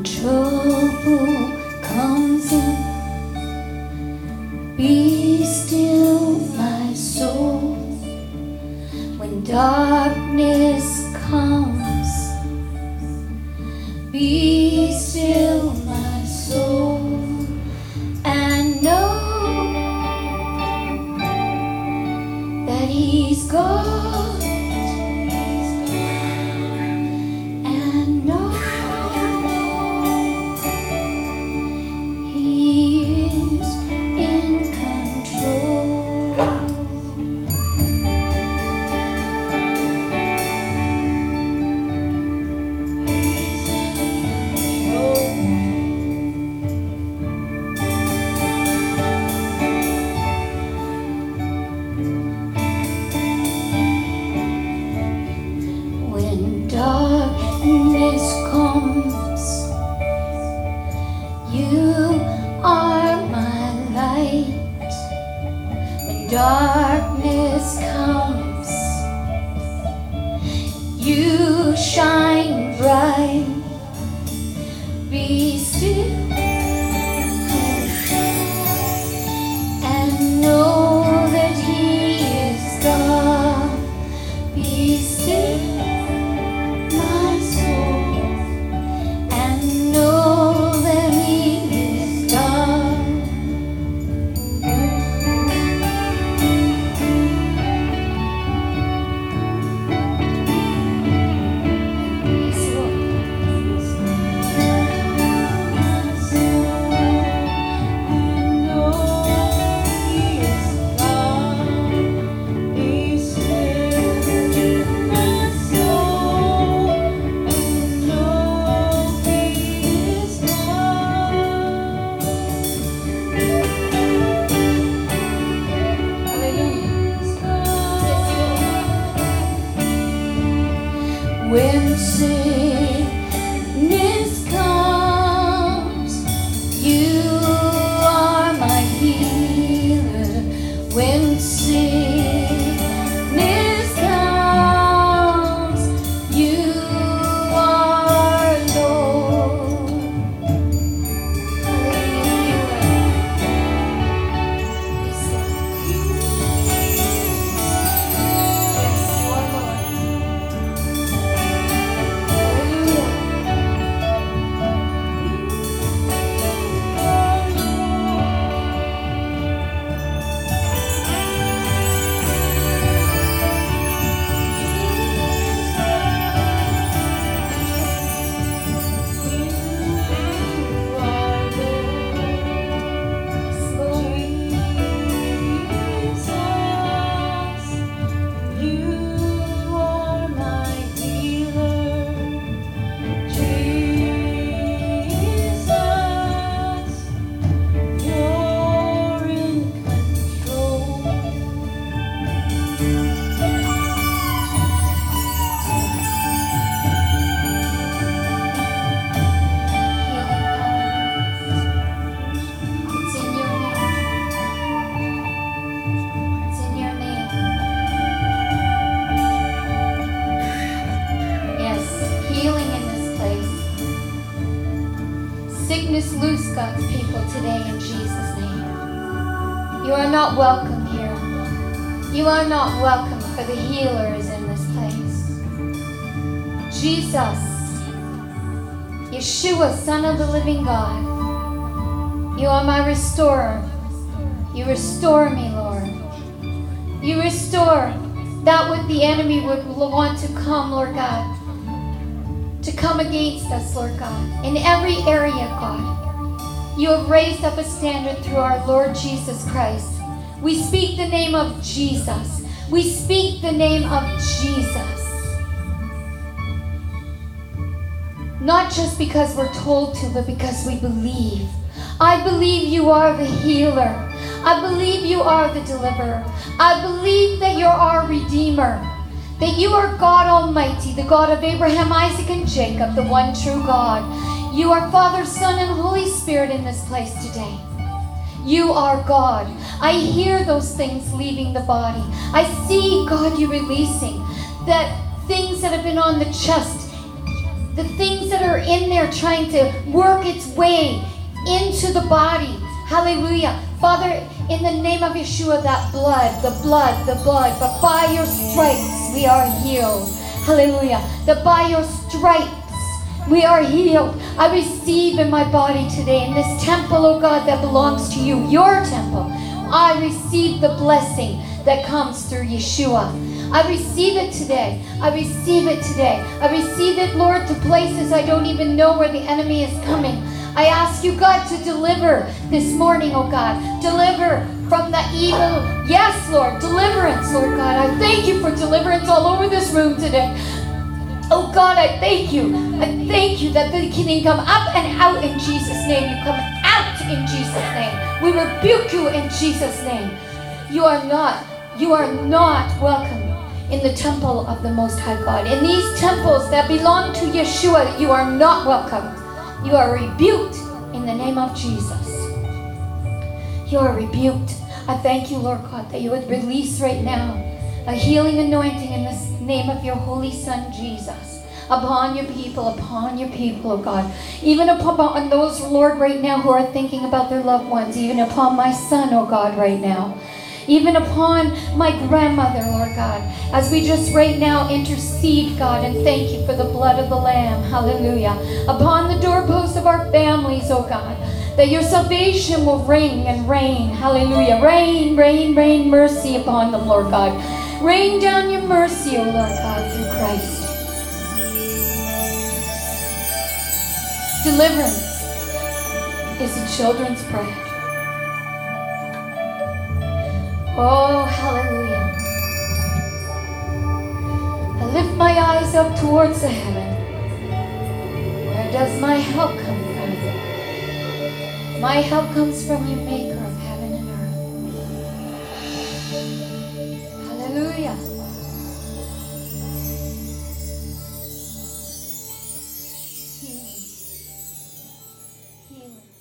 trouble comes in, be still my soul. When darkness comes, be still my soul, and know that He's God, and know He is in control. When darkness comes, you are my light. When darkness comes, you shine bright. Be still and know that He is God. Be still my soul, and know that He is God. Yes, Lord. My soul, and know He is God. Be still my soul, and know He is God. When sickness comes, you are my healer. When sickness comes, you are Lord. Sickness loose, God's people, today in Jesus' name. You are not welcome here. You are not welcome, for the healer is in this place. Jesus, Yeshua, Son of the living God, you are my restorer. You restore me, Lord. You restore that what the enemy would want to come, Lord God, to come against us, Lord God, in every area, God. You have raised up a standard through our Lord Jesus Christ. We speak the name of Jesus. We speak the name of Jesus. Not just because we're told to, but because we believe. I believe you are the healer. I believe you are the deliverer. I believe that you're our Redeemer. That you are God Almighty, the God of Abraham, Isaac, and Jacob, the one true God. You are Father, Son, and Holy Spirit in this place today. You are God. I hear those things leaving the body. I see, God, you releasing that things that have been on the chest, the things that are in there trying to work its way into the body. Hallelujah. Father, in the name of Yeshua, that the blood, but by your stripes we are healed. Hallelujah. That by your stripes we are healed. I receive in my body today, in this temple, oh God, that belongs to you, your temple. I receive the blessing that comes through Yeshua. I receive it today. I receive it today. I receive it, Lord, to places I don't even know where the enemy is coming. I ask you, God, to deliver this morning, oh God. Deliver from the evil. Yes, Lord, deliverance, Lord God. I thank you for deliverance all over this room today. Oh God, I thank you. I thank you that they can come up and out in Jesus' name. You come out in Jesus' name. We rebuke you in Jesus' name. You are not welcome in the temple of the Most High God. In these temples that belong to Yeshua, you are not welcome. You are rebuked in the name of Jesus. You are rebuked. I thank you, Lord God, that you would release right now a healing anointing in the name of your Holy Son, Jesus, upon your people, oh God. Even upon those, Lord, right now who are thinking about their loved ones, even upon my son, oh God, right now. Even upon my grandmother, Lord God, as we just right now intercede, God, and thank you for the blood of the Lamb, hallelujah. Upon the doorposts of our families, oh God, that your salvation will ring and reign, hallelujah. Rain, rain, rain mercy upon them, Lord God. Rain down your mercy, oh Lord God, through Christ. Deliverance is the children's bread. Oh, hallelujah. I lift my eyes up towards the heaven. Where does my help come from? My help comes from your maker of heaven and earth. Hallelujah. Healing. Healing.